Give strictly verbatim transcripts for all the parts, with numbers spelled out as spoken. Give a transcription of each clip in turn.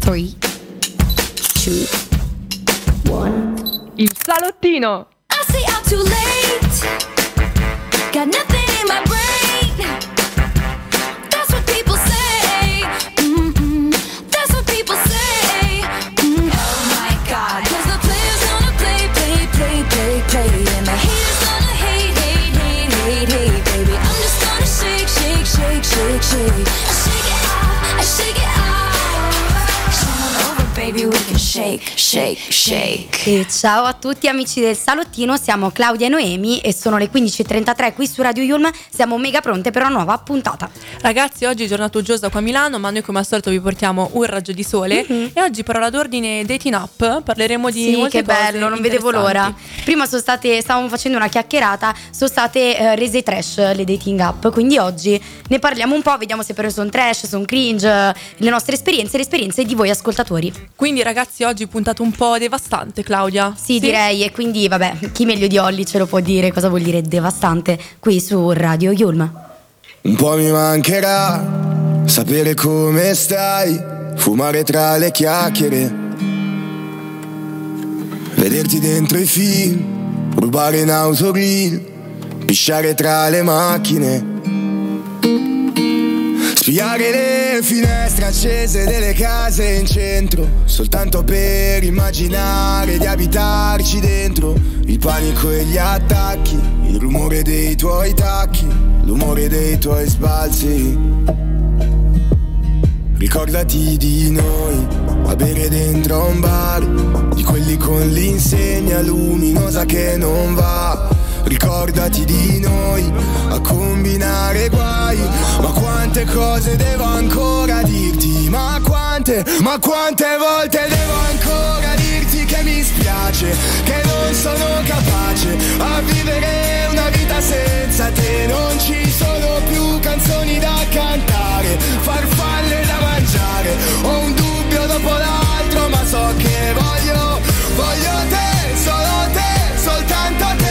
three, two, one. Il salottino. I say I'm too late. Got nothing in my brain. That's what people say. Mm-mm. That's what people say. Mm. Oh my God. 'Cause the players gonna play, play, play, play, play. And the haters gonna hate, hate, hate, hate, hate, baby. I'm just gonna shake, shake, shake, shake, shake. I shake it off, I shake it off. Come over, baby, we can shake, shake, shake. E ciao a tutti amici del salottino, siamo Claudia e Noemi e sono le quindici e trentatré qui su Radio Yulm. Siamo mega pronte per una nuova puntata. Ragazzi, oggi è giornata uggiosa qua a Milano, ma noi come al solito vi portiamo un raggio di sole. Mm-hmm. E oggi parola d'ordine dating app, parleremo di sì, molte che cose bello, non vedevo l'ora. Prima sono state, stavamo facendo una chiacchierata, sono state eh, rese trash le dating app, quindi oggi ne parliamo un po', vediamo se però sono trash, sono cringe, le nostre esperienze, le esperienze di voi ascoltatori. Quindi ragazzi, oggi puntata un po' devastante, Claudia. Sì, sì, direi, e quindi vabbè, chi meglio di Olli ce lo può dire cosa vuol dire devastante qui su Radio Yulm. Un po' mi mancherà sapere come stai, fumare tra le chiacchiere, vederti dentro i film, rubare in autogrill, pisciare tra le macchine, spiare le finestre accese delle case in centro, soltanto per immaginare di abitarci dentro. Il panico e gli attacchi, il rumore dei tuoi tacchi, l'umore dei tuoi sbalzi. Ricordati di noi a bere dentro un bar, di quelli con l'insegna luminosa che non va. Ricordati di noi a combinare guai, ma quante cose devo ancora dirti, ma quante, ma quante volte devo ancora dirti che mi spiace, che non sono capace a vivere una vita senza te. Non ci sono più canzoni da cantare, farfalle da mangiare, ho un dubbio dopo l'altro, ma so che voglio, voglio te, solo te, soltanto te.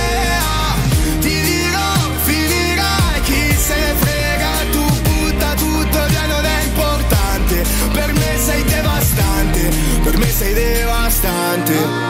Per me sei devastante, per me sei devastante.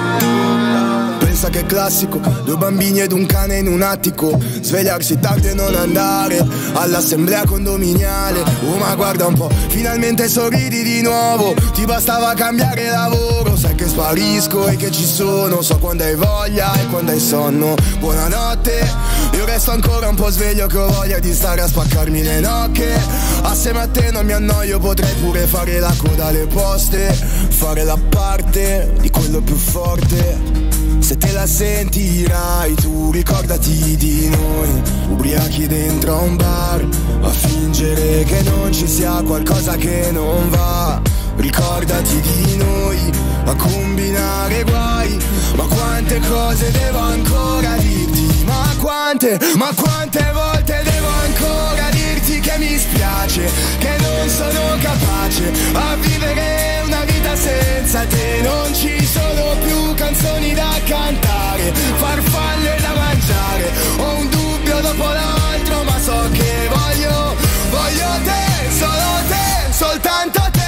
Pensa che è classico, due bambini ed un cane in un attico, svegliarsi tardi e non andare all'assemblea condominiale. Oh ma guarda un po', finalmente sorridi di nuovo, ti bastava cambiare lavoro. Sai che sparisco e che ci sono, so quando hai voglia e quando hai sonno. Buonanotte, io resto ancora un po' sveglio che ho voglia di stare a spaccarmi le nocche. Assieme a te non mi annoio, potrei pure fare la coda alle poste, fare la parte di quello più forte. Se te la sentirai tu, ricordati di noi, ubriachi dentro a un bar, a fingere che non ci sia qualcosa che non va. Ricordati di noi, a combinare guai, ma quante cose devo ancora dirti, ma quante, ma quante volte devo ancora dirti che mi spiace, che non sono capace a vivere una vita senza te. Non ci sono più canzoni da cantare, farfalle da mangiare, ho un dubbio dopo l'altro, ma so che voglio, voglio te, solo te, soltanto te.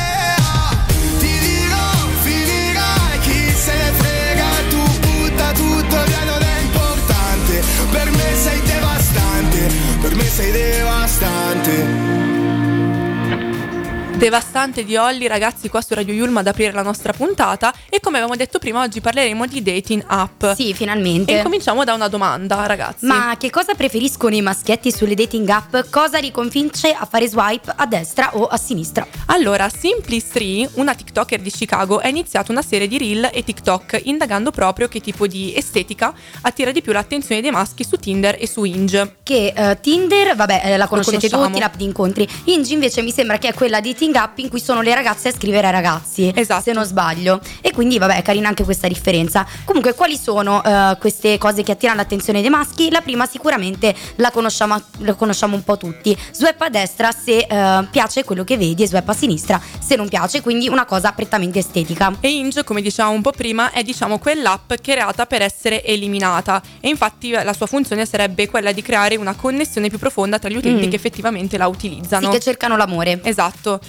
Ti dirò, finirai, chi se ne frega, tu butta tutto via, non è importante. Per me sei devastante, per me sei devastante. Devastante di Olli, ragazzi, qua su Radio Yulm ad aprire la nostra puntata. E come avevamo detto prima, oggi parleremo di dating app. Sì, finalmente. E cominciamo da una domanda, ragazzi. Ma che cosa preferiscono i maschietti sulle dating app? Cosa li convince a fare swipe a destra o a sinistra? Allora, Simply Three, una TikToker di Chicago, ha iniziato una serie di reel e TikTok indagando proprio che tipo di estetica attira di più l'attenzione dei maschi su Tinder e su Hinge. Che uh, Tinder, vabbè, eh, la conoscete tutti, l'app di incontri. Hinge invece mi sembra che è quella di app in cui sono le ragazze a scrivere ai ragazzi, esatto, se non sbaglio. E quindi vabbè, è carina anche questa differenza. Comunque, quali sono uh, queste cose che attirano l'attenzione dei maschi? La prima sicuramente la conosciamo, la conosciamo un po' tutti. Swipe a destra se uh, piace quello che vedi, e swipe a sinistra se non piace, quindi una cosa prettamente estetica. E Hinge, come dicevamo un po' prima, è diciamo quell'app creata per essere eliminata, e infatti la sua funzione sarebbe quella di creare una connessione più profonda tra gli utenti mm. che effettivamente la utilizzano. Sì, che cercano l'amore. Esatto.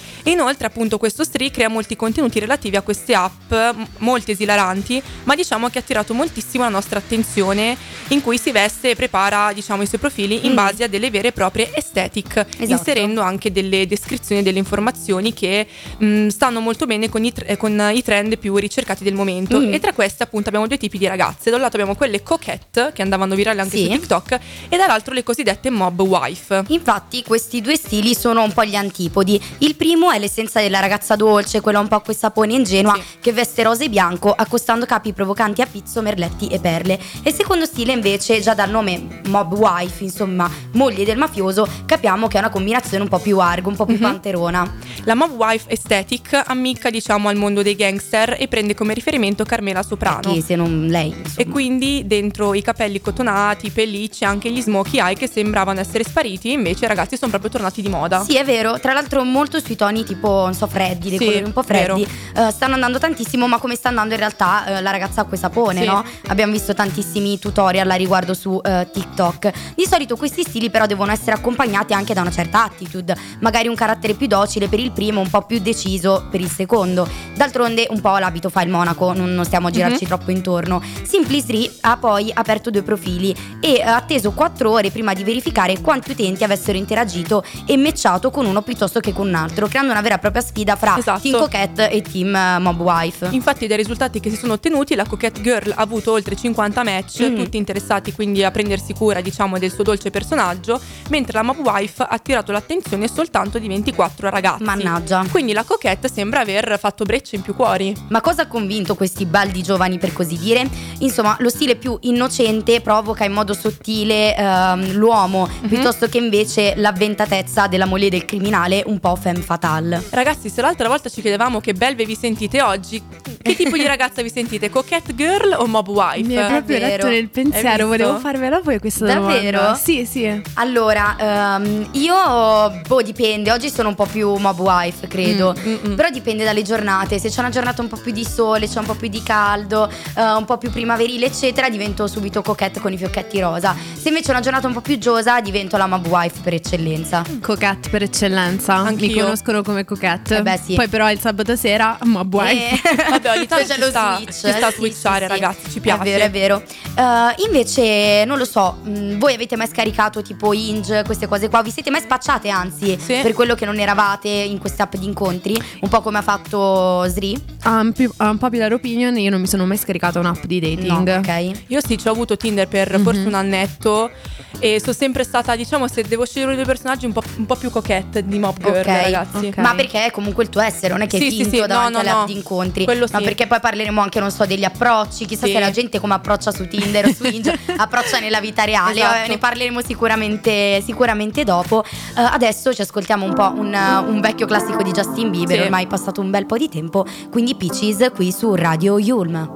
E inoltre appunto questo Sri crea molti contenuti relativi a queste app, m- molti esilaranti, ma diciamo che ha attirato moltissimo la nostra attenzione, in cui si veste e prepara diciamo i suoi profili in Mm. base a delle vere e proprie aesthetic, Esatto. inserendo anche delle descrizioni, delle informazioni che mh, stanno molto bene con i, tre- con i trend più ricercati del momento. Mm. E tra queste appunto abbiamo due tipi di ragazze. Da un lato abbiamo quelle coquette, che andavano virali anche Sì. su TikTok, e dall'altro le cosiddette mob wife. Infatti questi due stili sono un po' gli antipodi. Il primo è l'essenza della ragazza dolce, quella un po' quel sapone ingenua, Sì. che veste rosa e bianco accostando capi provocanti a pizzo, merletti e perle. E il secondo stile invece, già dal nome mob wife, insomma moglie del mafioso, capiamo che è una combinazione un po' più argo, un po' più Mhm. panterona. La mob wife aesthetic ammicca diciamo al mondo dei gangster e prende come riferimento Carmela Soprano. Chi se non lei, insomma. E quindi dentro i capelli cotonati, i pellicci, anche gli smokey eye che sembravano essere spariti, invece ragazzi sono proprio tornati di moda. Sì, è vero, tra l'altro molto sui toni tipo, non so, freddi, dei Sì, colori un po' freddi, eh, stanno andando tantissimo, ma come sta andando in realtà eh, la ragazza acqua e sapone, Sì. no? Abbiamo visto tantissimi tutorial a riguardo su eh, TikTok. Di solito questi stili però devono essere accompagnati anche da una certa attitude, magari un carattere più docile per il primo, un po' più deciso per il secondo. D'altronde un po' l'abito fa il monaco, non, non stiamo a girarci Mhm. troppo intorno. Simply Sri ha poi aperto due profili e ha atteso quattro ore prima di verificare quanti utenti avessero interagito e matchato con uno piuttosto che con un altro, creando una vera e propria sfida fra Esatto. Team Coquette e Team eh, Mob Wife. Infatti dai risultati che si sono ottenuti la Coquette Girl ha avuto oltre cinquanta match, Mm. tutti interessati quindi a prendersi cura diciamo del suo dolce personaggio, mentre la Mob Wife ha attirato l'attenzione soltanto di ventiquattro ragazzi. Mannaggia. Quindi la Coquette sembra aver fatto breccia in più cuori. Ma cosa ha convinto questi baldi giovani, per così dire? Insomma, lo stile più innocente provoca in modo sottile ehm, l'uomo, Mhm. piuttosto che invece l'avventatezza della moglie del criminale, un po' femme fatale. Ragazzi, se l'altra volta ci chiedevamo che belve vi sentite oggi, che tipo di ragazza vi sentite? Coquette Girl o Mob Wife? Mi hai proprio vero. letto nel Hai pensiero, visto? volevo farvela poi questa Davvero? domanda. Sì, sì. Allora, ehm, io, boh, dipende. Oggi sono un po' più mob wife, credo. Mm, mm, mm. Però dipende dalle giornate. Se c'è una giornata un po' più di sole, c'è un po' più di caldo, eh, un po' più primaverile, eccetera, divento subito coquette con i fiocchetti rosa. Se invece è una giornata un po' più giosa, divento la mob wife per eccellenza. Coquette per eccellenza. Anch'io. Mi conoscono come coquette. Eh beh, sì. Poi però il sabato sera, mob wife. Eh, Vabbè, ogni tanto c'è ci lo sta- switch, ci sta a sì, switchare, sì, sì. ragazzi, ci piace. È vero, è vero. Eh, invece, non lo so, mh, voi avete mai scaricato tipo Hinge, queste cose qua? Vi siete mai spacciate, anzi, Sì. per quello che non eravate in queste app di incontri? Un po' come ha fatto Sri? Un unpopular opinion, io non mi sono mai scaricata un'app di dating. No, ok. Io sì, ci ho avuto Tinder per Mhm. forse un annetto e sono sempre stata, diciamo, se devo scegliere due personaggi un po', un po' più coquette di Mob Girl, Ok, ragazzi. ok. Ma perché è comunque il tuo essere, non è che è Sì, sì, finto sì, no, davanti no, alle no. app di incontri. Quello Ma sì. perché poi parleremo anche, non so, degli approcci. Chissà Sì. se la gente come approccia su Tinder o su Hinge approccia nella vita reale. Esatto. Vabbè, ne parleremo sicuramente, sicuramente dopo. Eh, adesso ci ascoltiamo un po' un, un vecchio classico di Justin Bieber, Sì. ormai è passato un bel po' di tempo. Quindi Peaches qui su Radio Yulm.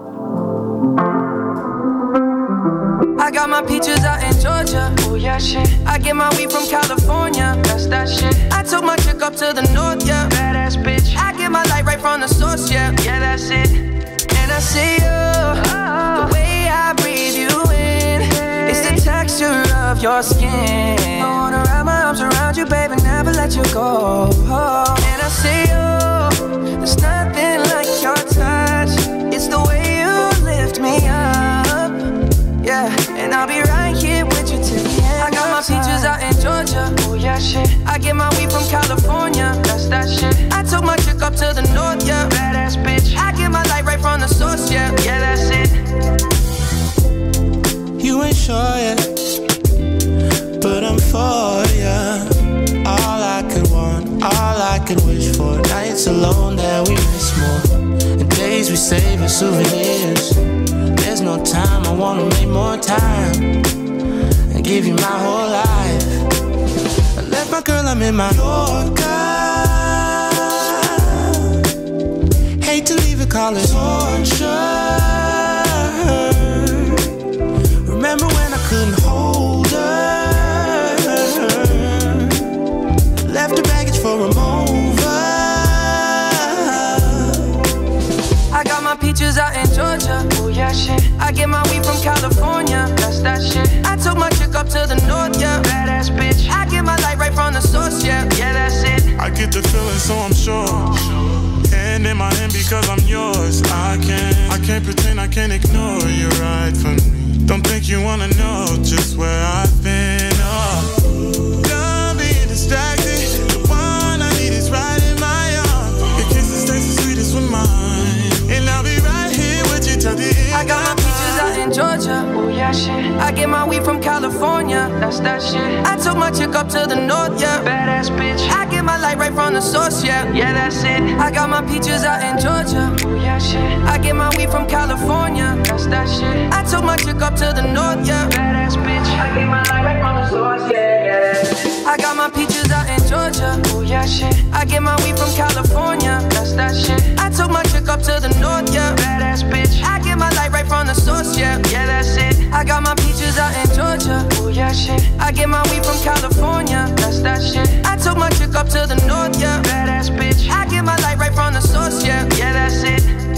I got my peaches out in Georgia. Oh yeah, shit. I get my weed from California. That's that shit. I took my chick up to the north, yeah. Badass bitch. I get my light right from the source, yeah. Yeah, that's it. And I see you, the way I breathe you in. It's the texture of your skin. I wanna wrap my arms around you, baby, never let you go. And I see you, there's nothing like your touch. It's the way you lift me up. Yeah, and I'll be right here with you till the end. I got my peaches out in Georgia. Oh yeah, shit. I get my weed from California. That's that shit. I took my chick up to the north, yeah. Badass bitch. I get my light right from the source, yeah. Yeah, that's it. You ain't sure yet, but I'm for ya. All I could want, all I could wish for. Nights alone that we miss more, and days we save as souvenirs. There's no time, I wanna make more time and give you my whole life. I left my girl, I'm in my Yorker. Hate to leave it, call it torture. Remember when I couldn't hold her? Left her baggage for a mover. I got my peaches out in Georgia. Oh yeah, shit. I get my weed from California. That's that shit. I took my chick up to the north, yeah. Badass bitch. I get my light right from the source, yeah. Yeah, that's it. I get the feeling, so I'm sure. Hand in my hand because I'm yours. I can't, I can't pretend, I can't ignore you right from me. Don't think you wanna know just where I've been. Oh, done being distracted. The one I need is right in my arms. Your kisses taste the sweetest with mine, and I'll be right here with you till the end. I got my peaches out in Georgia. Oh yeah, shit. I get my weed from California. That's that shit. I took my chick up to the north, yeah. Badass bitch. I get my light right from the source, yeah. Yeah, that's it. I got my peaches out in Georgia. Oh yeah, shit. I get my weed from California. That's that shit. I took my chick up to the north, yeah. Badass bitch. I get my light right from the source, yeah. Yeah, that's it. I got my peaches out in Georgia. Oh yeah, shit. I get my weed from California. That's that shit. I took my chick up to the north, yeah. Badass bitch. I get my light right from the source, yeah. Yeah, that's it. I got my peaches out in Georgia. Oh yeah, shit. I get my weed from California. That's that shit. I took my chick up to the north, yeah. Badass bitch. I get my light right from the source, yeah. Yeah, that's it.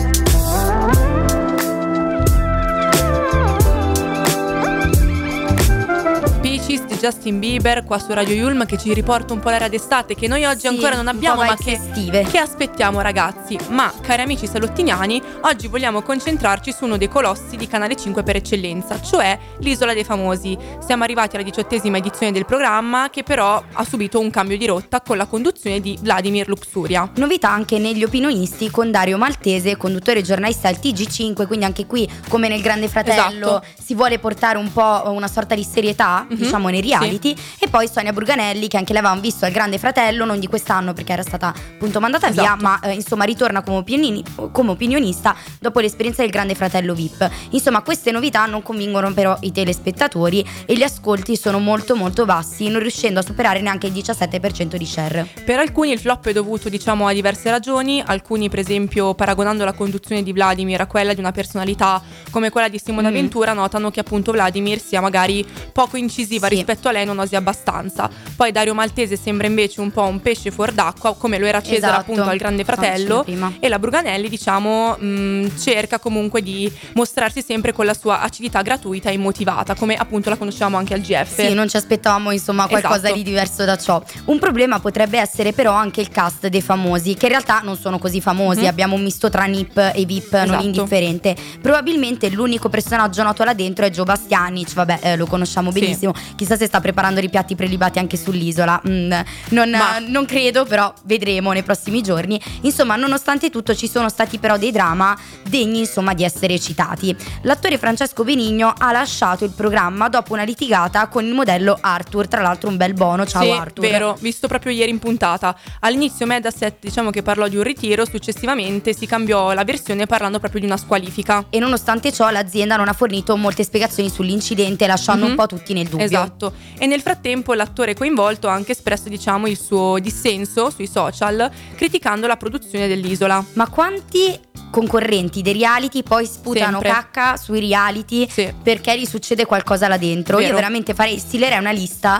Peaches di Justin Bieber qua su Radio Yulm, che ci riporta un po' l'era d'estate che noi oggi Sì, ancora non un po' abbiamo, ma vibes che, estive. che aspettiamo, ragazzi. Ma cari amici salottiniani, oggi vogliamo concentrarci su uno dei colossi di Canale cinque per eccellenza, cioè l'Isola dei Famosi. Siamo arrivati alla diciottesima edizione del programma, che però ha subito un cambio di rotta con la conduzione di Vladimir Luxuria. Novità anche negli opinionisti, con Dario Maltese, conduttore e giornalista al T G cinque, quindi anche qui, come nel Grande Fratello, Esatto. si vuole portare un po' una sorta di serietà, Mhm. diciamo nei reality. E poi Sonia Bruganelli, che anche lei avevamo visto al Grande Fratello, non di quest'anno perché era stata appunto mandata via, Esatto. ma eh, insomma ritorna come, opinioni- come opinionista dopo l'esperienza del Grande Fratello V I P. Insomma, queste novità non convincono però i telespettatori e gli ascolti sono molto molto bassi, non riuscendo a superare neanche il diciassette per cento di share. Per alcuni il flop è dovuto, diciamo, a diverse ragioni. Alcuni, per esempio, paragonando la conduzione di Vladimir a quella di una personalità come quella di Simona Mm. Ventura, notano che appunto Vladimir sia magari poco incisiva Sì. rispetto a lei, non osi abbastanza. Poi Dario Maltese sembra invece un po' un pesce fuor d'acqua, come lo era Cesare Esatto. appunto al Grande Stavamo Fratello. dicendo prima. E la Bruganelli, diciamo, mh, cerca comunque di mostrarsi sempre con la sua acidità gratuita e immotivata, come appunto la conosciamo anche al G F. Sì, non ci aspettavamo insomma qualcosa Esatto. di diverso da ciò. Un problema potrebbe essere però anche il cast dei famosi, che in realtà non sono così famosi. Mhm. Abbiamo un misto tra N I P e V I P non Esatto. indifferente. Probabilmente l'unico personaggio noto là dentro è Joe Bastianic. Vabbè, eh, lo conosciamo Sì. benissimo. Chissà se sta preparando i piatti prelibati anche sull'isola. Mm, non, Ma- non credo, però vedremo nei prossimi giorni. Insomma, nonostante tutto ci sono stati però dei drama degni insomma di essere citati. L'attore Francesco Benigno ha lasciato il programma dopo una litigata con il modello Arthur. Tra l'altro un bel bono, ciao Sì, Arthur. vero, visto proprio ieri in puntata. All'inizio Mediaset, diciamo che parlò di un ritiro, successivamente si cambiò la versione parlando proprio di una squalifica. E nonostante ciò l'azienda non ha fornito molte spiegazioni sull'incidente, lasciando Mhm. un po' tutti nel dubbio. Esatto. E nel frattempo l'attore coinvolto ha anche espresso, diciamo, il suo dissenso sui social, criticando la produzione dell'Isola. Ma quanti concorrenti dei reality poi sputano Sempre. cacca sui reality Sì. perché gli succede qualcosa là dentro? Vero. Io veramente farei, stilerei una lista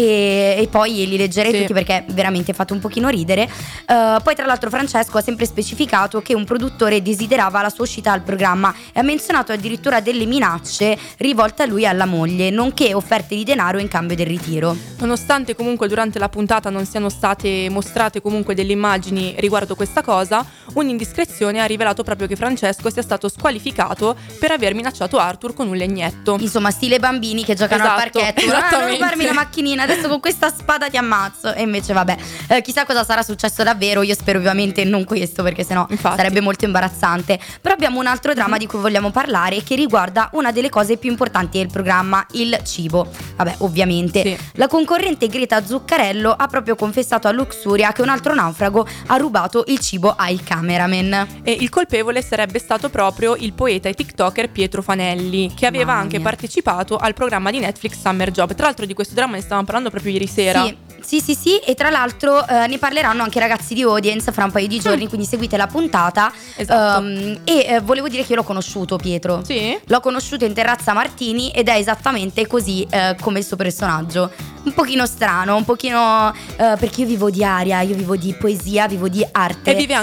e, e poi li leggerei Sì. tutti, perché veramente fate un pochino ridere. Eh, poi tra l'altro Francesco ha sempre specificato che un produttore desiderava la sua uscita al programma e ha menzionato addirittura delle minacce rivolte a lui e alla moglie, nonché offerte di denaro in cambio del ritiro. Nonostante comunque durante la puntata non siano state mostrate comunque delle immagini riguardo questa cosa, un'indiscrezione ha rivelato proprio che Francesco sia stato squalificato per aver minacciato Arthur con un legnetto. Insomma, stile bambini che giocano al Esatto, parchetto. Ah, non esattamente. rubarmi la macchinina, adesso con questa spada ti ammazzo. E invece vabbè, eh, chissà cosa sarà successo davvero. Io spero ovviamente non questo, perché sennò Infatti. sarebbe molto imbarazzante. Però abbiamo un altro dramma di cui vogliamo parlare, che riguarda una delle cose più importanti del programma, il cibo. Vabbè, ovviamente Sì. la concorrente Greta Zuccarello ha proprio confessato a Luxuria che un altro naufrago ha rubato il cibo ai cameraman. E il colpevole sarebbe stato proprio il poeta e tiktoker Pietro Fanelli, che aveva Mamma anche mia. partecipato al programma di Netflix Summer Job. Tra l'altro di questo dramma ne stavamo parlando proprio ieri sera. Sì, sì, sì, sì, e tra l'altro eh, ne parleranno anche i ragazzi di Audience fra un paio di giorni, quindi seguite la puntata. Esatto. Ehm, e eh, volevo dire che io l'ho conosciuto, Pietro. Sì? L'ho conosciuto in Terrazza Martini ed è esattamente così eh, come il suo personaggio. Un pochino strano, un pochino eh, perché io vivo di aria, io vivo di poesia, vivo di arte. E vive anche di cibo, E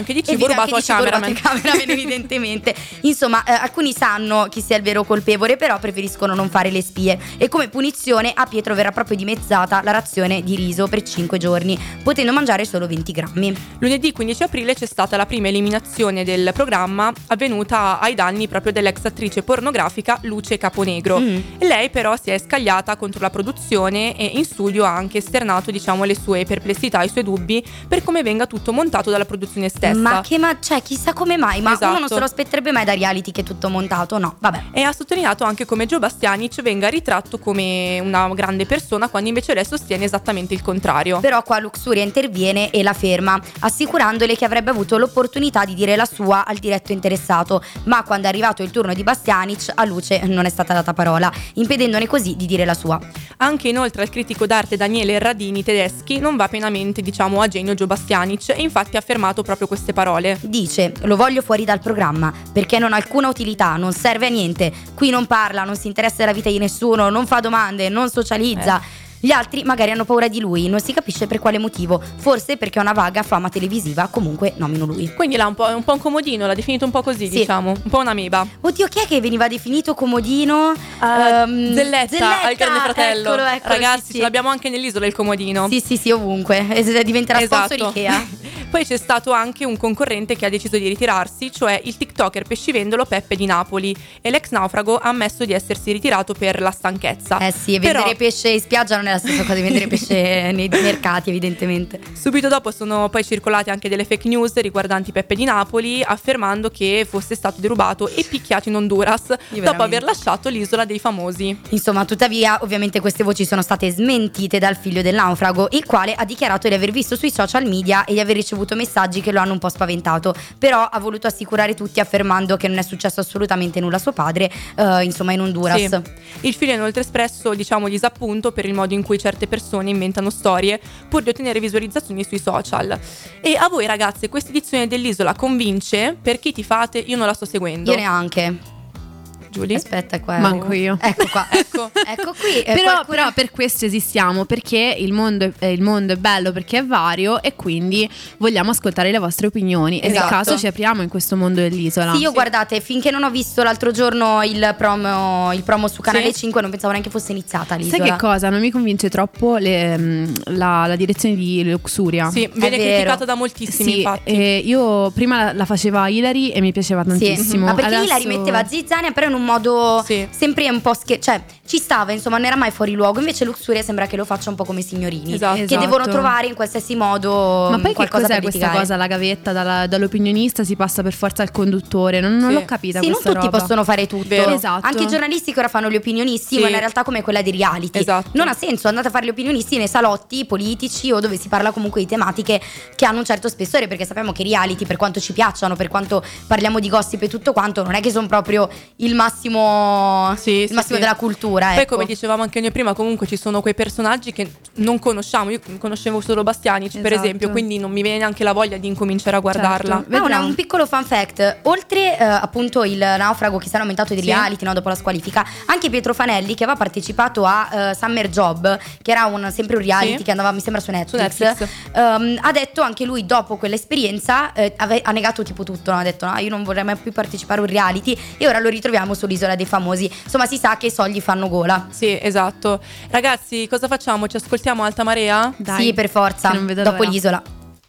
Dite rubato anche al di cibo rubato cameraman. al cameraman, evidentemente. Insomma, eh, alcuni sanno chi sia il vero colpevole, però preferiscono non fare le spie. E come punizione a Pietro verrà proprio dimezzata la razione di riso per cinque giorni, potendo mangiare solo venti grammi. Lunedì quindici aprile c'è stata la prima eliminazione del programma, avvenuta ai danni proprio dell'ex attrice pornografica Luce Caponegro. Mm. E lei però si è scagliata contro la produzione e in studio ha anche esternato, diciamo, le sue perplessità, i suoi dubbi per come venga tutto montato dalla produzione stessa. Ma che ma cioè chissà come mai, ma Esatto. uno non se lo aspetterebbe mai da reality che è tutto montato, no, vabbè. E ha sottolineato anche come Joe Bastianic venga ritratto come una grande persona, quando invece lei sostiene esattamente il contrario. Però qua Luxuria interviene e la ferma, assicurandole che avrebbe avuto l'opportunità di dire la sua al diretto interessato, ma quando è arrivato il turno di Bastianic a Luce non è stata data parola, impedendone così di dire la sua. Anche inoltre al critico d'arte Daniele Radini Tedeschi non va pienamente, diciamo, a genio Joe Bastianic e infatti ha affermato proprio queste parole. Dice: lo voglio fuori dal programma perché non ha alcuna utilità, non serve a niente, qui non parla, non si interessa della vita di nessuno, non fa domande, non socializza. Eh. Gli altri magari hanno paura di lui, non si capisce per quale motivo, forse perché ha una vaga fama televisiva, comunque nomino lui. Quindi l'ha un po', un po' un comodino, l'ha definito un po' così, Sì. diciamo, un po' un'ameba. Oddio, chi è che veniva definito comodino? Uh, Ehm, Zelletta, al Grande Fratello. Eccolo, eccolo, Ragazzi, sì, ce sì. l'abbiamo anche nell'isola il comodino. Sì, sì, sì, ovunque. Es- Diventerà sponsor Esatto. Ikea. Poi c'è stato anche un concorrente che ha deciso di ritirarsi, cioè il tiktoker pescivendolo Peppe di Napoli, e l'ex naufrago ha ammesso di essersi ritirato per la stanchezza. Eh sì, vendere Però pesce in spiaggia non è la stessa cosa di vendere pesce nei mercati, evidentemente. subito dopo sono poi circolate anche delle fake news riguardanti Peppe di Napoli, affermando che fosse stato derubato e picchiato in Honduras dopo veramente. aver lasciato l'isola dei famosi. Insomma, tuttavia, ovviamente queste voci sono state smentite dal figlio del naufrago, il quale ha dichiarato di aver visto sui social media e di aver ricevuto messaggi che lo hanno un po' spaventato, però ha voluto assicurare tutti affermando che non è successo assolutamente nulla a suo padre, eh, insomma in Honduras. Sì. Il figlio ha inoltre espresso, diciamo, disappunto per il modo in cui certe persone inventano storie pur di ottenere visualizzazioni sui social. E a voi ragazze questa edizione dell'isola convince? Per chi tifate? Io non la sto seguendo. Io neanche. Giulia? Aspetta qua. Manco io. Ecco qua. Ecco. Ecco qui. eh, Però, qualcuno- però per questo esistiamo, perché il mondo, è, il mondo è bello, perché è vario e quindi vogliamo ascoltare le vostre opinioni. E nel Esatto. caso ci apriamo in questo mondo dell'isola. Sì, io guardate, finché non ho visto l'altro giorno il promo, il promo su Canale Sì. cinque non pensavo neanche fosse iniziata l'isola. Sai che cosa? Non mi convince troppo le, mm, la, la direzione di Luxuria. Sì, viene vero. criticata da moltissimi, Sì, infatti. eh, io prima la, la faceva Hilary e mi piaceva Sì, tantissimo. ma perché Adesso- lei la rimetteva Zizzania però in un modo Sì. sempre un po' scher- cioè ci stava, insomma, non era mai fuori luogo. Invece Luxuria sembra che lo faccia un po' come i signorini, Esatto. che Esatto. devono trovare in qualsiasi modo Ma poi che qualcosa cos'è per questa litigare. cosa, la gavetta? Dalla- dall'opinionista si passa per forza al conduttore. Non, non Sì. l'ho capita Sì, non questa tutti roba. possono fare tutto. Vero. Esatto. Anche i giornalisti che ora fanno gli opinionisti, Sì. ma in realtà come quella dei reality. Esatto. Non ha senso, andate a fare gli opinionisti nei salotti politici o dove si parla comunque di tematiche che hanno un certo spessore, perché sappiamo che i reality, per quanto ci piacciono, per quanto parliamo di gossip e tutto quanto, non è che sono proprio il massimo, Sì, il sì, massimo sì. della cultura. Poi, ecco. come dicevamo anche noi prima, comunque ci sono quei personaggi che non conosciamo. Io conoscevo solo Bastianic, per Esatto. esempio, quindi non mi viene neanche la voglia di incominciare a guardarla. Certo. Ah, una- Vedremo. un piccolo fun fact: oltre eh, appunto il naufrago che si era aumentato di Sì. reality, no, dopo la squalifica, anche Pietro Fanelli, che aveva partecipato a eh, Summer Job, che era un, sempre un reality Sì. che andava mi sembra su Netflix, Su Netflix. ehm, ha detto anche lui dopo quell'esperienza, eh, ave- ha negato tipo tutto, no? Ha detto no, io non vorrei mai più partecipare a un reality, e ora lo ritroviamo sull'isola dei famosi. Insomma, si sa che i soldi fanno gola. Sì, esatto. Ragazzi, cosa facciamo? Ci ascoltiamo Alta Marea? Dai, Sì, per forza, che non vedo dopo l'ora. l'isola.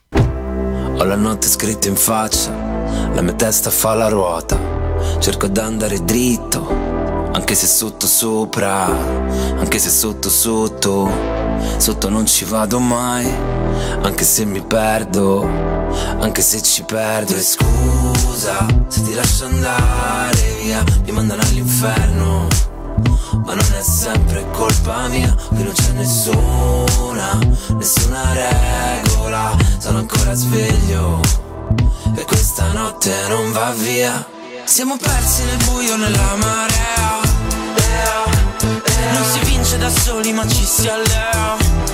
Ho la notte scritta in faccia, la mia testa fa la ruota. Cerco d'andare dritto, anche se sotto sopra, anche se sotto sotto. Sotto non ci vado mai, anche se mi perdo, anche se ci perdo. E scusa se ti lascio andare via, mi mandano all'inferno, ma non è sempre colpa mia, qui non c'è nessuna, nessuna regola. Sono ancora sveglio e questa notte non va via. Siamo persi nel buio, nella marea. Non si vince da soli ma ci si allea.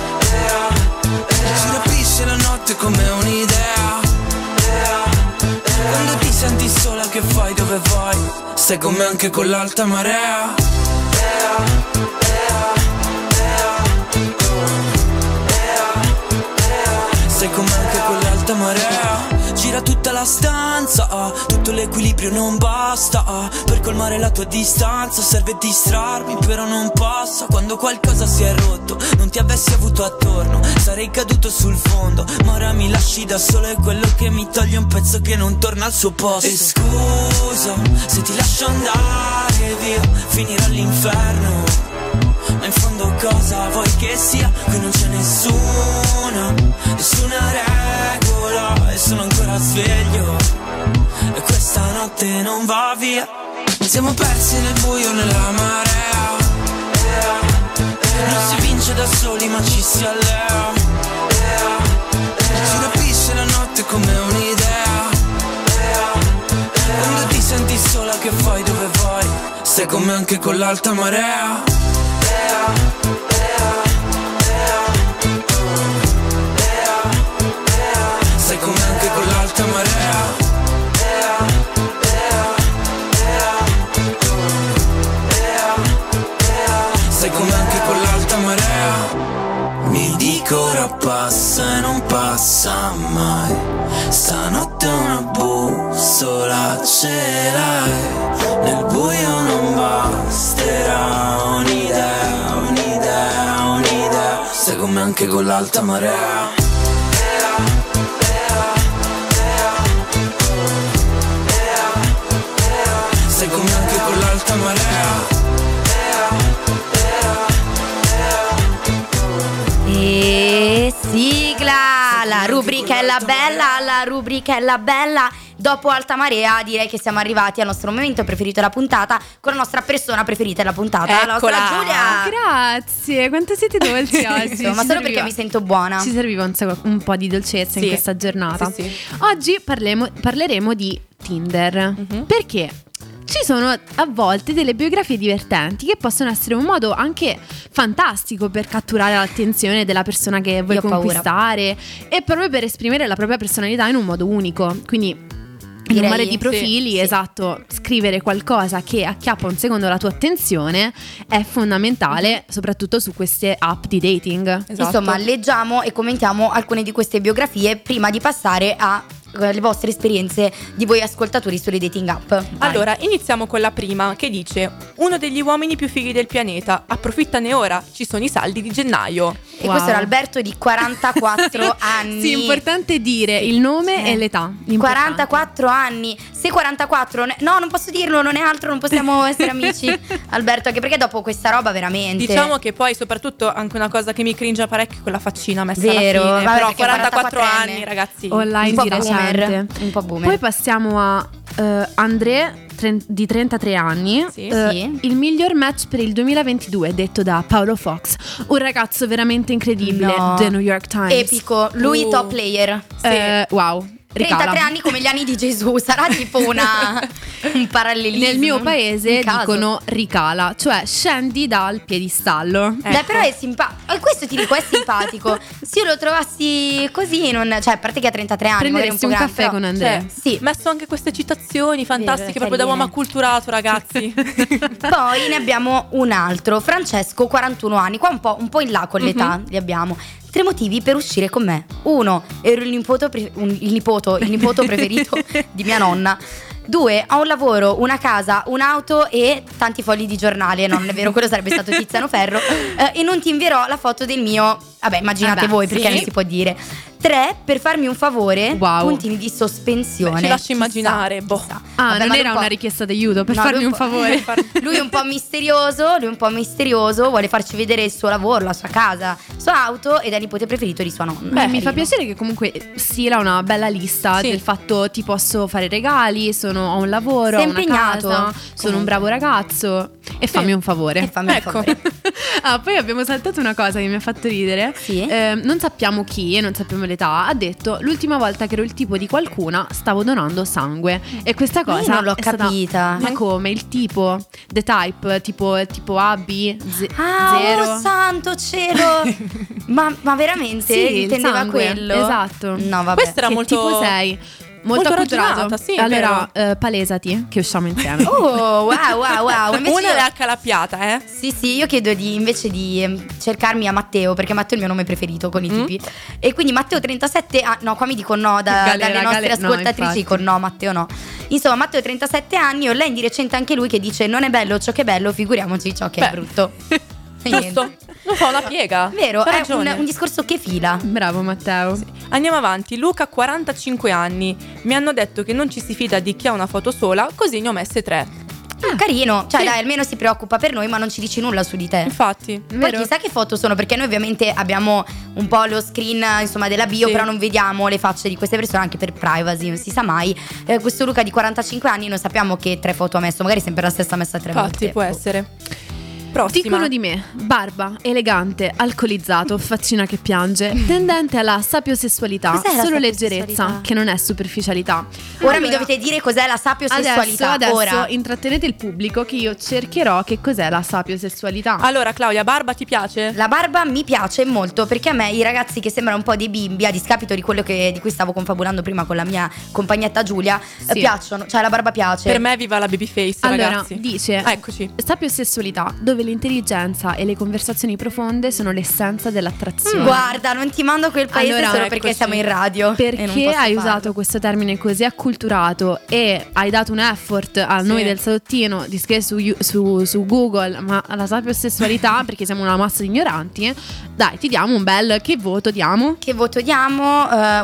Ci rapisce la notte come un'idea. Quando ti senti sola che fai, dove vai? Stai con me anche con l'alta marea. Stai con me anche con l'alta marea. Gira gira tutta la stanza, ah, tutto l'equilibrio non basta, ah, per colmare la tua distanza serve distrarmi, però non passa. Quando qualcosa si è rotto, non ti avessi avuto attorno, sarei caduto sul fondo, ma ora mi lasci da solo, è quello che mi toglie un pezzo che non torna al suo posto. E scusa se ti lascio andare via, finirò all'inferno, ma in fondo cosa vuoi che sia? Qui non c'è nessuna, nessuna regola, e sono ancora sveglio, e questa notte non va via. Siamo persi nel buio, nella marea, non si vince da soli ma ci si allea, si capisce la notte come un'idea, quando ti senti sola che fai, dove vai? Sei con me anche con l'alta marea. Sei con me anche con l'alta marea. Sei con me anche con l'alta marea. Mi dico ora passa e non passa mai, stanotte una bussola ce l'hai, nel buio non basterà un'idea, un'idea, un'idea. Sei con me anche con l'alta marea. Sei con me anche con l'alta marea. E sigla, la rubrica è la bella, la rubrica è la bella. Dopo Alta Marea direi che siamo arrivati al nostro momento preferito della puntata, con la nostra persona preferita della puntata, la nostra Eccola. Giulia. Grazie, quanto siete dolci oggi. Ma Ci solo perché serviva- mi sento buona. Ci serviva un, sacco- un po' di dolcezza Sì. in questa giornata. Sì, sì. Oggi parlemo- parleremo di Tinder. Mhm. Perché ci sono a volte delle biografie divertenti che possono essere un modo anche fantastico per catturare l'attenzione della persona che vuoi Io ho paura. conquistare e proprio per esprimere la propria personalità in un modo unico. Quindi in Direi, un mare di sì, profili, sì. esatto, scrivere qualcosa che acchiappa un secondo la tua attenzione è fondamentale, soprattutto su queste app di dating. Esatto. Insomma, leggiamo e commentiamo alcune di queste biografie prima di passare a eh, le vostre esperienze di voi ascoltatori sulle dating app. Vai. Allora, iniziamo con la prima che dice: uno degli uomini più fighi del pianeta, approfittane ora, ci sono i saldi di gennaio. E Wow. questo era Alberto di quarantaquattro anni. Sì, importante dire il nome Eh. e l'età. Importante. quarantaquattro anni. Se quarantaquattro ne- no, non posso dirlo, non è altro, non possiamo essere amici. Alberto, anche perché dopo questa roba veramente. Diciamo che poi soprattutto anche una cosa che mi cringia parecchio è quella faccina messa Vero, alla fine. vabbè, Però perché quarantaquattro quarantaquattro anni, anni. ragazzi. Online un po' di boomer, recente. un po' boomer. Poi passiamo a eh, André tren- di trentatré anni. Sì. Eh, Sì. Il miglior match per il duemilaventidue detto da Paolo Fox, un ragazzo veramente incredibile. No. The New York Times. Epico, lui Uh. top player. Sì. Eh, wow. Ricala. trentatré anni come gli anni di Gesù, sarà tipo una un parallelismo. Nel mio paese Un caso. dicono ricala, cioè scendi dal piedistallo. Beh, Ecco. però è simpatico. E questo ti dico, è simpatico. Se io lo trovassi così, non, cioè, a parte che ha trentatré anni, magari Prenderesti un un po' caffè grande, con però- Andrea. Cioè, Sì. messo anche queste citazioni fantastiche Vero, proprio da uomo carine. acculturato, ragazzi. Poi ne abbiamo un altro, Francesco, quarantuno anni. Qua un po', un po' in là con l'età li abbiamo. Tre motivi per uscire con me. Uno, ero il nipoto, pre- un- il nipoto, il nipoto preferito di mia nonna. Due, ho un lavoro, una casa, un'auto e tanti fogli di giornale. No, non è vero, quello sarebbe stato Tiziano Ferro. Eh, e non ti invierò la foto del mio. Vabbè, immaginate Vabbè, voi perché sì. non si può dire. Tre, per farmi un favore, Wow. puntini di sospensione. Beh, ci lascio Chissà, immaginare, boh. chissà. Ah, Vabbè, non ma era un po'- una richiesta d'aiuto per No, farmi lui un po'- favore. Lui è un po' misterioso, lui è un po' misterioso, vuole farci vedere il suo lavoro, la sua casa, la sua auto ed è il nipote preferito di sua nonna. Beh, mi fa Carino. piacere che comunque stila una bella lista Sì. del fatto ti posso fare regali, sono, ho un lavoro, Sei ho una impegnato. casa, sono un bravo ragazzo e fammi un favore. E fammi un Ecco. favore. Ah, poi abbiamo saltato una cosa che mi ha fatto ridere. Sì. Eh, non sappiamo chi e non sappiamo l'età. Ha detto: l'ultima volta che ero il tipo di qualcuna stavo donando sangue. E questa Ma io cosa non l'ho è stata- capita. ma come? Il tipo? The type? Tipo, tipo A, B, Z- Ah, zero? oh santo cielo! ma, ma veramente Sì, il intendeva sangue, quello? esatto. No, vabbè. Questo era Che molto tipo sei? Molto, Molto acculturato. ragionata, sì, allora, eh, palesati che usciamo insieme. Oh, wow, wow, wow. Invece Una io- è accalappiata, eh? Sì, sì, io chiedo di invece di ehm, cercarmi a Matteo, perché Matteo è il mio nome preferito con i Mm. tipi. E quindi Matteo trentasette anni, no, qua mi dico no da- Galera, dalle nostre galera, no, ascoltatrici, infatti. dico no, Matteo no. Insomma, Matteo trentasette anni, online di recente anche lui che dice non è bello ciò che è bello, figuriamoci ciò che è Beh. brutto. E Giusto? niente. Non fa una piega. Vero, C'ha è un, ragione. un discorso che fila. Bravo Matteo. Andiamo avanti. Luca, quarantacinque anni. Mi hanno detto che non ci si fida di chi ha una foto sola, così ne ho messe tre. Ah, carino, cioè Sì. dai, almeno si preoccupa per noi, ma non ci dici nulla su di te. Infatti. Poi Vero? chissà che foto sono, perché noi ovviamente abbiamo un po' lo screen insomma della bio, Sì. però non vediamo le facce di queste persone anche per privacy, non si sa mai. Eh, questo Luca di quarantacinque anni non sappiamo che tre foto ha messo, magari sempre la stessa messa tre Infatti, volte. può Boh. essere. Prossima. Dicono di me, barba, elegante, alcolizzato, faccina che piange, tendente alla sapiosessualità, Cos'è la solo sapiosessualità? leggerezza, che non è superficialità. Ora mi Allora, dovete dire cos'è la sapiosessualità. Adesso, adesso Ora. intrattenete il pubblico che io cercherò che cos'è la sapiosessualità. Allora, Claudia, barba ti piace? La barba mi piace molto, perché a me i ragazzi che sembrano un po' dei bimbi, a discapito di quello che, di cui stavo confabulando prima con la mia compagnetta Giulia, eh, Sì. piacciono, cioè la barba piace. Per me viva la baby face, Allora, ragazzi. dice Ah, eccoci. sapiosessualità, dove l'intelligenza e le conversazioni profonde sono l'essenza dell'attrazione. Guarda, non ti mando a quel paese Allora, solo perché eccoci. siamo in radio. e non Perché posso hai farlo. usato questo termine così acculturato e hai dato un effort al Sì. nome del salottino di scrivere su, You- su, su Google, ma alla sapiosessualità, perché siamo una massa di ignoranti, dai, ti diamo un bel, che voto diamo? Che voto diamo? Eh,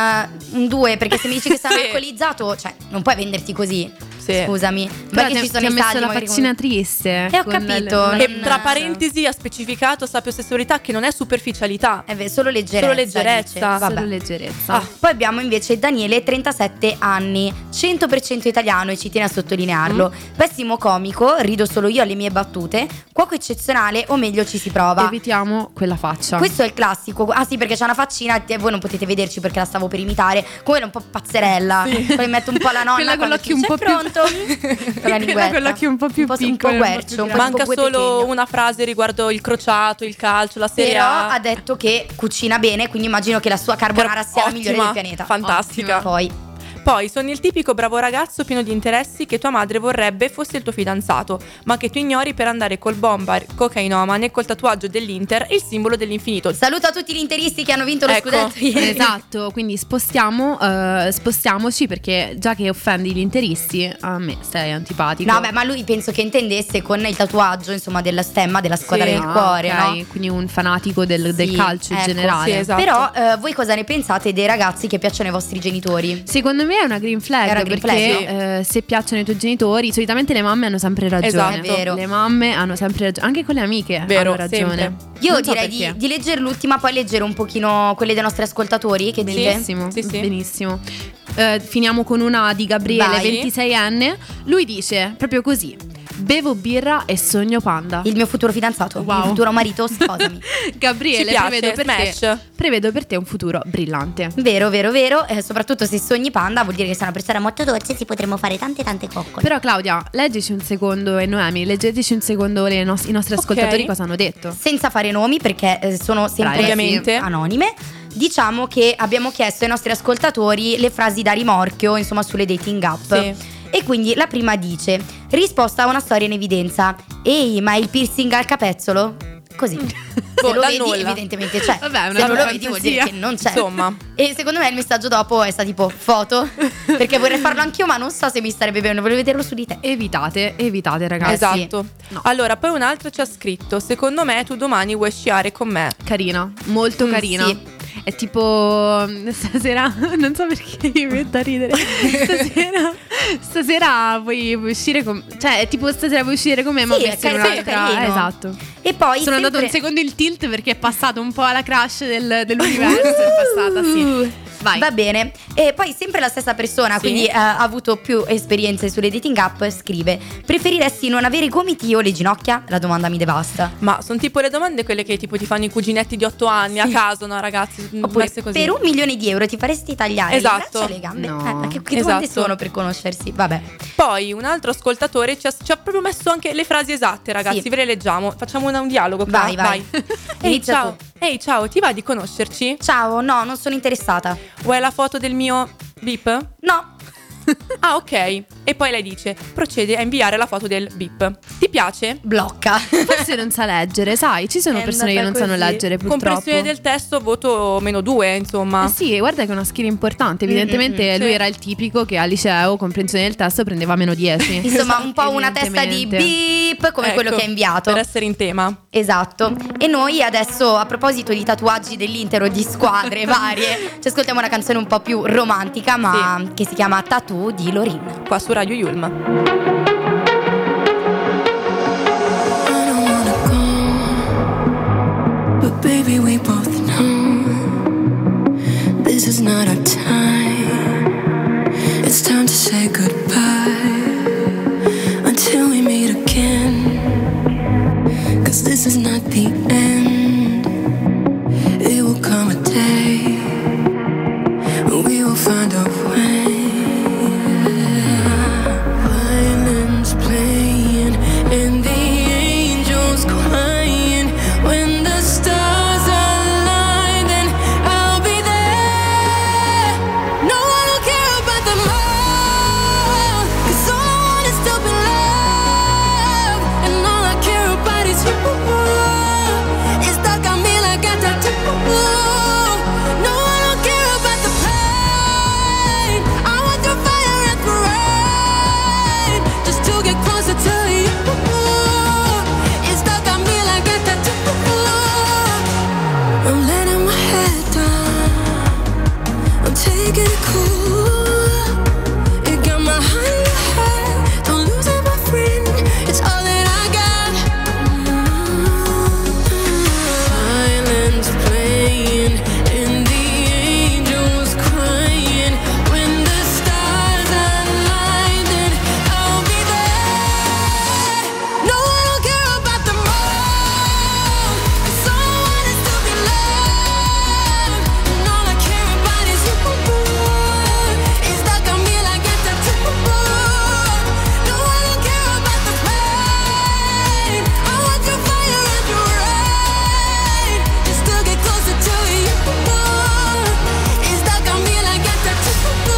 un due, perché se mi dici che sei Sì. alcolizzato, cioè non puoi venderti così. Sì. Scusami. Però Perché ti, ci sono ti ha i messo saldi, la magari faccina con- triste. Eh, ho con capito. la- E non- tra parentesi ha specificato sapiosessualità che non è superficialità. È vero, solo leggerezza. Solo leggerezza. dice. Vabbè. Solo leggerezza. Ah. Poi abbiamo invece Daniele, trentasette anni, cento per cento italiano e ci tiene a sottolinearlo. Mm. Pessimo comico, rido solo io alle mie battute, cuoco eccezionale o meglio ci si prova. Evitiamo quella faccia. Questo è il classico. Ah sì, perché c'è una faccina e voi non potete vederci perché la stavo per imitare. Come è un po' pazzerella. Poi metto un po' la nonna Quella con quando l'occhio ti un po' dice, più- pronto. Con la linguetta. con l'occhio un po' più un po', piccolo, un po' un po' guercio, più un po' Manca tipo solo guepegno. una frase riguardo il crociato, il calcio, la Serie Però A. ha detto che cucina bene, quindi immagino che la sua carbonara sia la migliore Ottima, del pianeta. fantastica. Poi Poi sono il tipico bravo ragazzo pieno di interessi che tua madre vorrebbe fosse il tuo fidanzato, ma che tu ignori per andare col bomber cocainomane, col tatuaggio dell'Inter e il simbolo dell'infinito. saluto a tutti gli interisti che hanno vinto lo Ecco. scudetto ieri. Esatto, quindi spostiamo, eh, spostiamoci perché già che offendi gli interisti, a me sei antipatico. No, beh, ma lui penso che intendesse con il tatuaggio, insomma, della stemma della squadra Sì. del Ah, cuore, ok, no? quindi un fanatico del, del Sì, calcio in ecco, generale. sì, esatto. Però eh, voi cosa ne pensate dei ragazzi che piacciono ai vostri genitori? Secondo me è una green flag È una green perché flag, eh, se piacciono i tuoi genitori, solitamente le mamme hanno sempre ragione. Esatto. È vero. Le mamme hanno sempre ragione, anche con le amiche Vero, hanno ragione. sempre. Io Non so direi di, perché. di leggere l'ultima, poi leggere un pochino quelle dei nostri ascoltatori. Che dite? Benissimo, Sì, sì. benissimo. Eh, finiamo con una di Gabriele, Vai. ventiseienne. Lui dice proprio così: bevo birra e sogno panda. Il mio futuro fidanzato, Wow. il mio futuro marito, sposami. Gabriele, Ci piace, prevedo per, smash. te, prevedo per te un futuro brillante. Vero, vero, vero. Eh, soprattutto se sogni panda, vuol dire che sei una persona molto dolce e si potremo fare tante tante coccole. Però Claudia, leggici un secondo e Noemi, leggeteci un secondo le nos- i nostri Ok. ascoltatori cosa hanno detto. Senza fare nomi, perché eh, sono sempre Bravi. Ovviamente. anonime. Diciamo che abbiamo chiesto ai nostri ascoltatori le frasi da rimorchio, insomma, sulle dating app. Sì. E quindi la prima dice: risposta a una storia in evidenza. Ehi, ma hai il piercing al capezzolo? Così. Se Boh, lo dal vedi, nulla. evidentemente c'è. Vabbè, è una Se non lo fantasia. vedi vuol dire che non c'è. Insomma. E secondo me il messaggio dopo è stato tipo foto. Perché vorrei farlo anch'io, ma non so se mi starebbe bene. Volevo vederlo su di te. Evitate, evitate ragazzi. Esatto. No. Allora, poi un'altra ci ha scritto: secondo me tu domani vuoi sciare con me. Carina, molto Mm, carina. sì. È tipo stasera, non so perché mi metto a ridere. Stasera, stasera vuoi, vuoi uscire con cioè è tipo stasera vuoi uscire con me, ma Sì, vuoi è essere carino, un'altra. carino. Eh, esatto. E poi Sono andato un sempre- secondo il tilt perché è passato un po' alla crash del- dell'universo, è passata, sì. Vai. Va bene. E poi sempre la stessa persona, Sì. quindi eh, ha avuto più esperienze sulle dating app, scrive: preferiresti non avere gomiti o le ginocchia? La domanda mi devasta. Ma sono tipo le domande quelle che tipo ti fanno i cuginetti di otto anni a caso, no ragazzi? Oppure Messe così. per un milione di euro ti faresti tagliare Esatto. le braccia e le gambe? No. Eh, ma che, che domande Esatto. sono per conoscersi? Vabbè. Poi un altro ascoltatore ci ha, ci ha proprio messo anche le frasi esatte, ragazzi. Sì. Ve le leggiamo. Facciamo una- un dialogo qua. Vai, vai. Ehi, Inizia ciao. tu. Ehi, ciao, ti va di conoscerci? Ciao, no, non sono interessata. Vuoi la foto del mio Beep? No. Ah, ok. E poi lei dice: procede a inviare la foto del beep. Ti piace? Blocca. Forse non sa leggere, sai, ci sono È persone che non andata sanno così. leggere purtroppo. Comprensione del testo, voto meno due, insomma. Eh sì, guarda che è una skill importante. Evidentemente Mm, mm, mm, lui sì. era il tipico che al liceo, comprensione del testo, prendeva meno dieci. Insomma, un po' una testa di beep come quello Ecco, che ha inviato. per essere in tema. Esatto. E noi adesso, a proposito di tatuaggi dell'Intero, di squadre varie, ci ascoltiamo una canzone un po' più romantica, ma che si chiama Tattoo di Lorin. Qua su Radio Yulm. I don't wanna go, but baby, we both know this is not our time. It's time to say goodbye until we meet again. 'Cause this is not the end. It will come a day when we will find a way. Violins playing and the angels crying. When the stars align, then I'll be there. No one will care about the more, 'cause all I want is to be loved, and all I care about is you. It's stuck on me like a tattoo. No one will care about the pain. I want through fire and through rain, just to get closer to you. It's stuck on me like a tattoo. I'm letting my head down, I'm taking it cool. You got my heart in your head, don't lose it, my friend. It's all that I got. Violins playing and the angels crying. When the stars align, then I'll be there. No one will care about the more, 'cause all I want is to be loved, and all I care about is you. It's stuck on me like a tattoo. No one will care about the pain. I want your fire and your rain, just to get closer to you. It's stuck on me like a tattoo.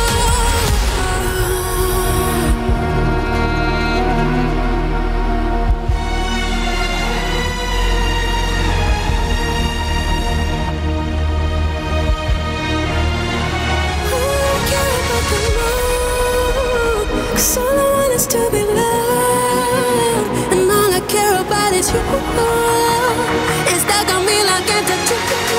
Cause all I want is to be loved, and all I care about is you. It's stuck on me like a tattoo.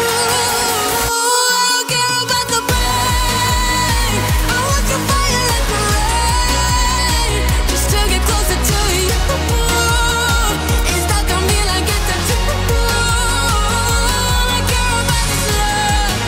I don't care about the pain. I want your fire and the rain, just to get closer to you. It's stuck on me like a tattoo. All I care about is love.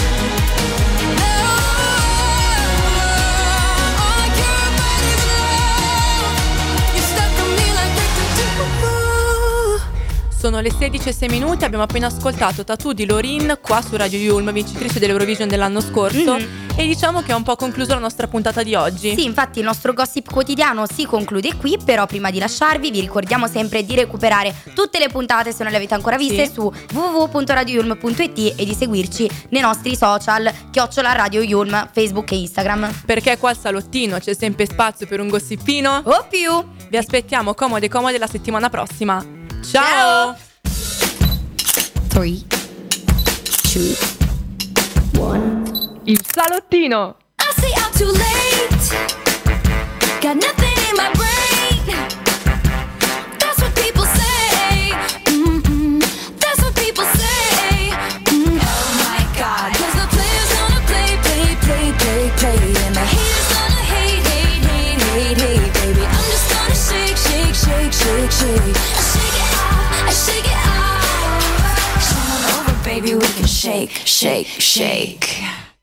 All I care about is love. You're stuck on me like a tattoo. Sono le sedici e sei minuti, abbiamo appena ascoltato Tattoo di Lorin qua su Radio Yulm, vincitrice dell'Eurovision dell'anno scorso. Mhm. E diciamo che è un po' concluso la nostra puntata di oggi. Sì, infatti il nostro gossip quotidiano si conclude qui, però prima di lasciarvi vi ricordiamo sempre di recuperare tutte le puntate, se non le avete ancora viste, Sì. su w w w punto radio yulm punto i t e di seguirci nei nostri social, chiocciola Radio Yulm, Facebook e Instagram. Perché qua al salottino c'è sempre spazio per un gossipino. O più! Vi aspettiamo comode e comode la settimana prossima. Ciao! three, two, one. Il salottino! I say I'm too late. Got nothing in my brain. That's what people say. Mm-mm. That's what people say. Mm. Oh my God. 'Cause the players gonna play, play, play, play, play, and the haters gonna hate, hate, hate, hate, hate, baby. I'm just gonna shake, shake, shake, shake, shake. I shake it off, I shake it off. Come on over, baby, we can shake, shake, shake.